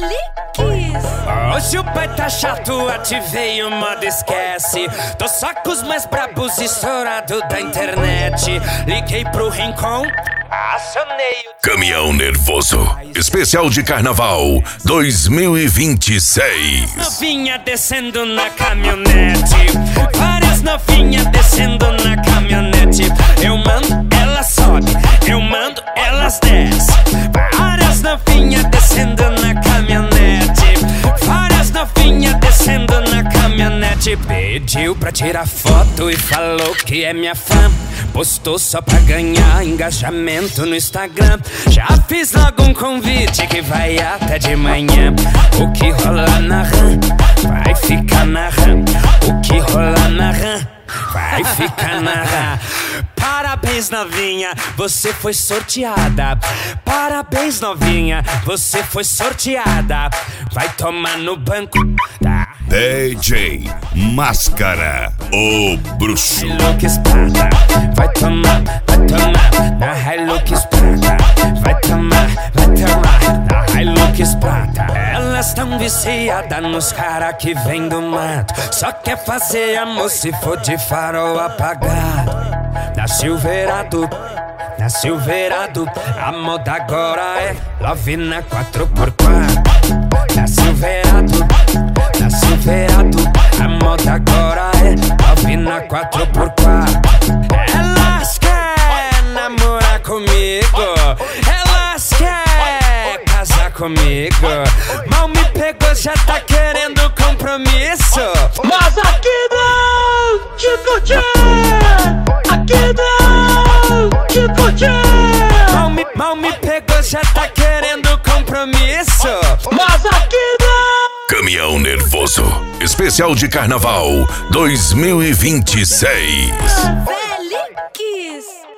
Feliz. Hoje o pai tá chato, ativei o modo esquece. Tô só com os mais brabos estourado da internet. Liguei pro Rincon, acionei o Caminhão Nervoso, especial de Carnaval 2026. novinha descendo na caminhonete. Várias novinhas descendo na caminhonete. Eu mando, ela sobe. Eu mando, elas descem. Várias novinhas descendo na caminhonete. Várias novinhas descendo na caminhonete. Pediu pra tirar foto e falou que é minha fã. Postou só pra ganhar engajamento no Instagram. Já fiz logo um convite que vai até de manhã. O que rola na RAM vai ficar na RAM. O que rola na RAM vai ficar na RAM. Parabéns, novinha, você foi sorteada. Parabéns, novinha, você foi sorteada. Vai tomar no banco da DJ Máscara, o bruxo. Hilux Prata. Vai tomar na Hilux Prata. Vai tomar na Hilux Prata. Elas tão viciadas nos cara que vem do mato. Só quer fazer amor se for de farol apagado. Na Silverado, a moda agora é Love na 4x4. Na Silverado, a moda agora é Love na 4x4. Elas querem namorar comigo, elas querem casar comigo. Mal me pegou, já tá querendo compromisso. Mas aqui não te curtir, aqui não te curtir. Mal me pegou, já tá querendo compromisso. Mas aqui não. Caminhão Nervoso, especial de Carnaval 2026.